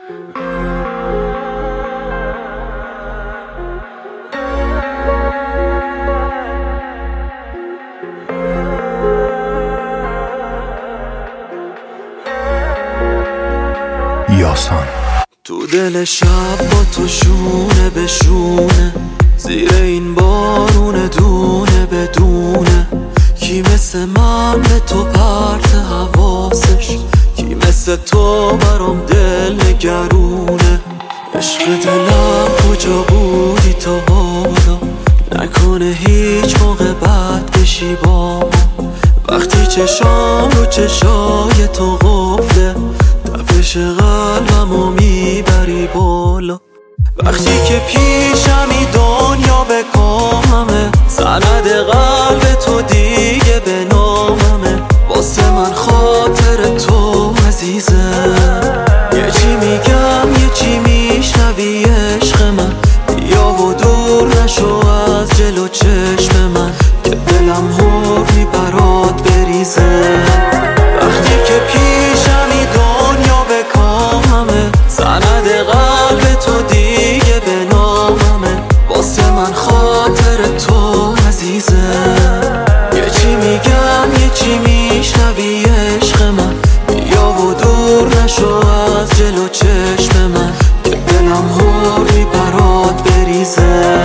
یاسان تو دل شب با تو شونه به شونه، زیر این بارون دونه بدونه. کی مثل من به تو پرت حواسش، کی مثل تو برام دل نگرونه. عشق دلم کجا بودی تا حالا، نکنه هیچ موقع بد بشی با ما. وقتی چشام رو چشای تو قفله، تپش قلبمو میبری بالا. وقتی که پیشمی دنیا به کاممه، سند قلب تو دیگه به ناممه. واسه من خاطر تو عزیزه، یه چی میگم یه چی میشنوی عشق من. بیا و دور نشو از جلو چشم من، که دلم حرمی برات بریزه. وقتی که پیشمی دنیا به کاممه، سند قلب تو دیگه به ناممه. واسه من خاطر تو عزیزه، یه چی میگم یه چی میشنوی عشق من. بیا و دور نشو از جلو چشم من، که دلم حرمی برات بریزه.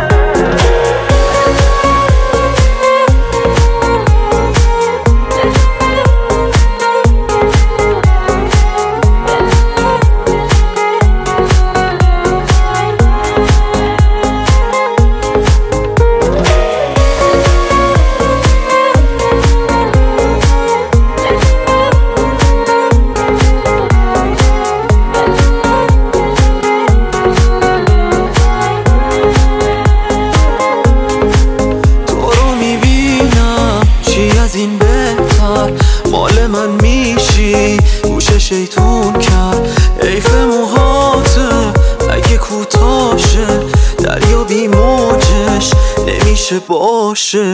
از این بهتر مال من میشی، گوش شیطون کرد. حیف موهاته اگه کوتاشه، دریا بی موجش نمیشه باشه.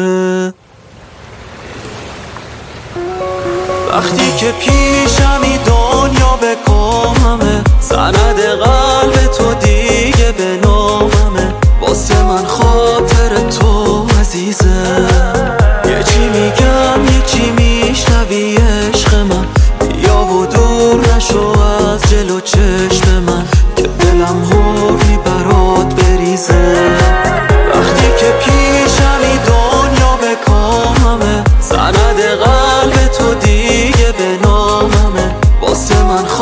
وقتی که پیشمی دنیا به کاممه، سند قلب تو دیگه به ناممه. واسه من خاطر تو عزیزه، یه چی میگم یه چی میشنوی عشق من. بیا و دور نشو از جلو چشم من، که دلم حرمی برات بریزه. وقتی که پیشمی دنیا به کاممه، سند قلب تو دیگه به ناممه. واسه من